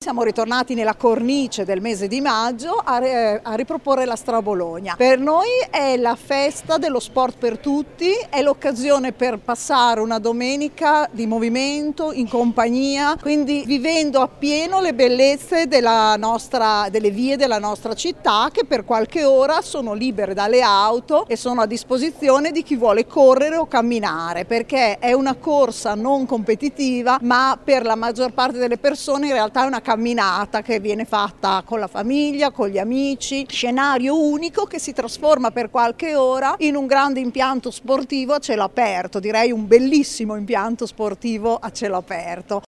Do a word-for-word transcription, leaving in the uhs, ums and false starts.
siamo ritornati nella cornice del mese di maggio a, a riproporre la Strabologna. Per noi è la festa dello sport per tutti, è l'occasione per passare una domenica di movimento in compagnia, quindi vivendo appieno le bellezze della nostra, delle vie della nostra città, che per qualche ora sono libere dalle auto e sono a disposizione di chi vuole correre o camminare, perché è una corsa non competitiva, ma per la maggior parte delle persone in realtà è una camminata che viene fatta con la famiglia, con gli amici, scenario unico che si trasforma per qualche ora in un grande impianto sportivo a cielo aperto, direi un bellissimo impianto sportivo a cielo aperto.